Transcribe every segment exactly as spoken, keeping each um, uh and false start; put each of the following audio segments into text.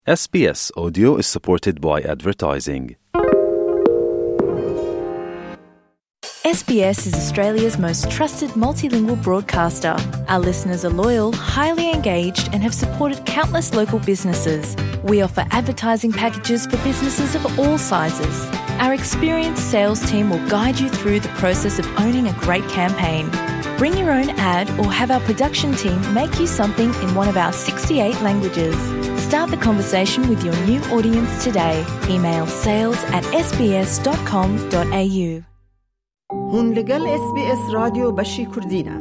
S B S Audio is supported by advertising. S B S is Australia's most trusted multilingual broadcaster. Our listeners are loyal, highly engaged and have supported countless local businesses. We offer advertising packages for businesses of all sizes. Our experienced sales team will guide you through the process of owning a great campaign. Bring your own ad or have our production team make you something in one of our sixty-eight languages. Start the conversation with your new audience today. Email sales at s b s dot com dot a u. هون لگل اس بی اس رادیو بشی کردینه.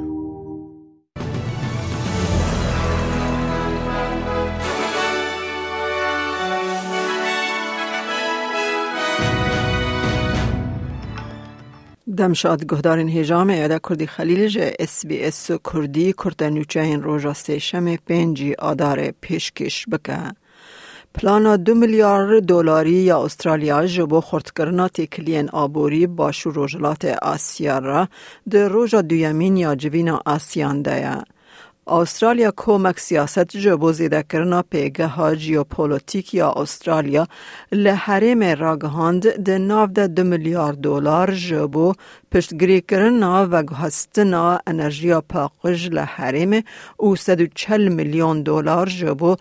دمشاد گهدارین هجام ایاده کردی خلیل جه اس بی اس کردی کردنوچه این روژا سیشم پنجی آدار پیشکش بکه. پلانا دو میلیارد دلاری یا استرالیا جبو خورد کرنا تکلین آبوری باشو روجلات آسیا را در روژا دویمین یا جوین آسیان دایا. استرالیا کومک سیاست جبو زیده کرنا پیگه ها جیوپولیتیک یا استرالیا لحرم راگهاند ده ناو ده دو میلیارد دلار جبو پشتگیری کرنا و گهستنا انرژیا پاقج لحرم او صد و چهل میلیون دلار جبو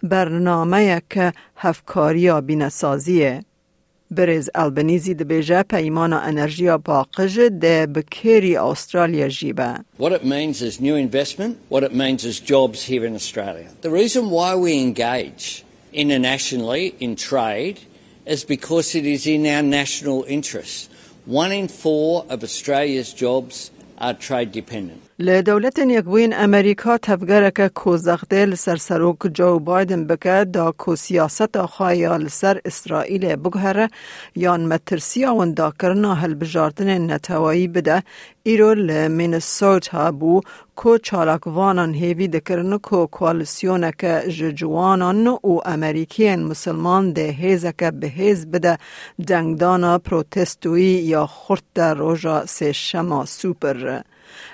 برنامه که هفکاریا بینسازیه. برز البنیزی ده بیجه پیمان انرژیا باقج ده بکری استرالیا جیبه. What it means is new investment. What it means is jobs here in Australia. The reason why we engage internationally in trade is because it is in our national interest. One in four of Australia's jobs are trade dependent. لدولت یکوین امریکا تفگرک کوزغدل سرسروک جو بایدن بکه دا کو سیاست خایال سر اسرائیل بگهره یان مترسیا وندا کرنا هل بجارتن نتوایی بده ایرو لمینسوتا بو کو چالاکوانان هیوی دکرن کو کوالسیونک ججوانان و امریکیان مسلمان ده هیزک به هیز بده دنگدانا پروتستوی یا خورت روژا سشما سوپر.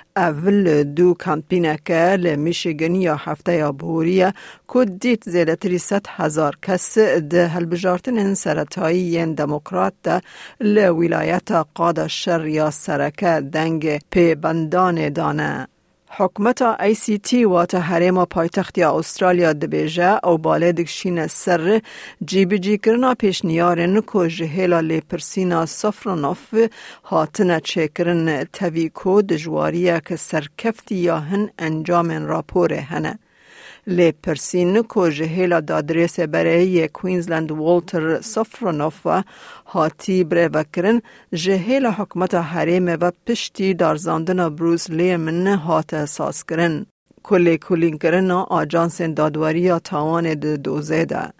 اول دو کمپینه که لمیشیگن یا هفته یا بوریه کد دیت زیادتری ست هزار کس ده هلبجارتن سرطایی ین دموکرات ده لولایت قاد شر یا سرکه دنگ پی بندان دانه. حکمت آی سی تی و تا حریم پایتختی استرالیا دبیجه او باله دکشین سر جیبی جی کرنا پیش نیارن که جهیلا لیپرسینا صفرناف هاتنه چکرن تویکو دجواریه که سرکفتی یا هن انجام راپوره هنه. لیپرسین که جهیلا دادرس برای کوینزلند والتر صفرناف هاتی بره وکرن جهیلا حکمت حریم و پشتی دارزاندن بروس لیمن هات اساس کرن. کلی کلین کرن آجانس دادواری تاوان دوزه ده.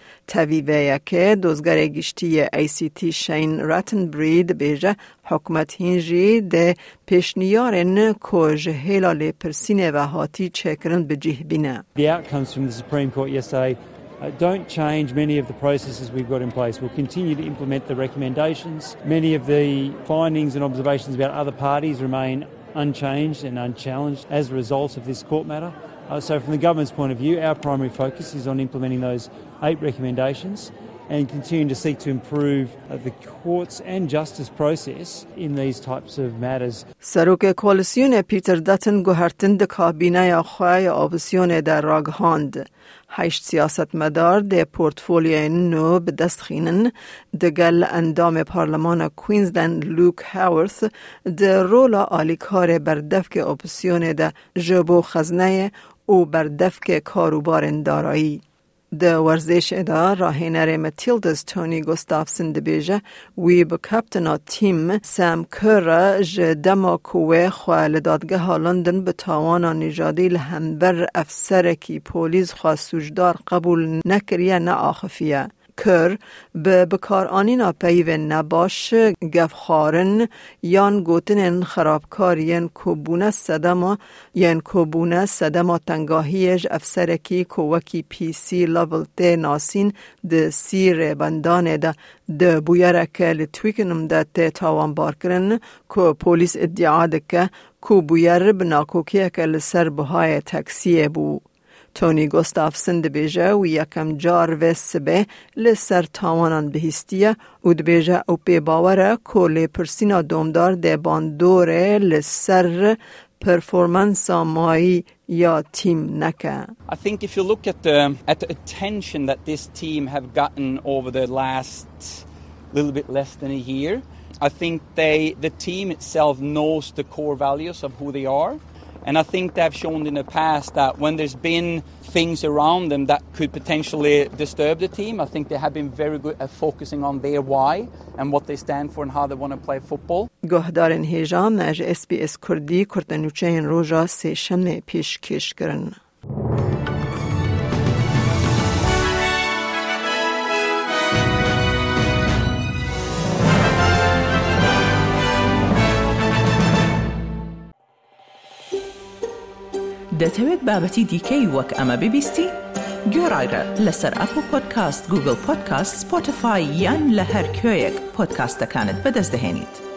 تویوه که دوزگر گشتی ای سی تی شین راتنبرید بیجه حکمت هنجی ده پیشنیارن که جهیلا لیپرسین و هاتی چکرن بجیه بینه. The outcomes from the Supreme Court yesterday uh, don't change many of the processes we've got in place. We'll continue to implement the recommendations. Many of the findings and observations about other parties remain unchanged and unchallenged as a result of this court matter. Uh, so from the government's point of view, our primary focus is on implementing those eight recommendations and continuing to seek to improve uh, the courts and justice process in these types of matters. سروک کوالسیون پیتر داتن گوهرتن ده کابینه یا خواه آبسیون در راگهاند. هشت سیاست مدار ده پورتفولیوی نو به دست خینن ده گل اندام پارلمان کوینزلند لوک هاورث ده رولا آلیکار بردفک آبسیون ده جبو خزنه و بردفک کاروبار دارایی. ده ورزش ادا راهنر متیلدز تونی گوستافسن ده بیجه وی با کپتنا تیم سام کر جدما کوه خواه لدادگاه لندن به تاوانا نجادی لهمبر افسر کی پولیس خواه سوجدار قبول نکریه نا آخفیه. کر به بکارانینا پیو نباش گفخارن یان گوتنن خرابکار ین کوبونه صدما ین کوبونه صدما تنگاهیج افسرکی کووکی پی سی لول ته ناسین د سیر بندانه ده د بویرک لتویکنم ده ته تاوان بارکرن کو پولیس ادعا دکه کو بویر بناکوکیه که لسر بهای تکسیه بو. تونی گوستافسن دبیجه و یکم جار و سبه لسر تاوانان بهستیه و دبیجه او پی باوره کولی پرسینا دومدار ده باندوره لسر performance مایی یا تیم نکه. I think if you look at the at the attention that this team have gotten over the last little bit less than a year, I think they the team itself knows the core values of who they are, and I think they've shown in the past that when there's been things around them that could potentially disturb the team, I think they have been very good at focusing on their why and what they stand for and how they want to play football. گهدارن هیجان نج اس بی اس کردی کرتنوچه این روژا سه شمنه پیش کش کرن. دەتەوێت بابەتی دیکەی وەک ئەمە ببیستی؟ گۆڕایرە لەسەر ئەپل پۆدکاست، گوگل پۆدکاست، سپۆتیفای یان لە هەر کوێیەک پۆدکاستەکانت بەدەست دەهێنیت.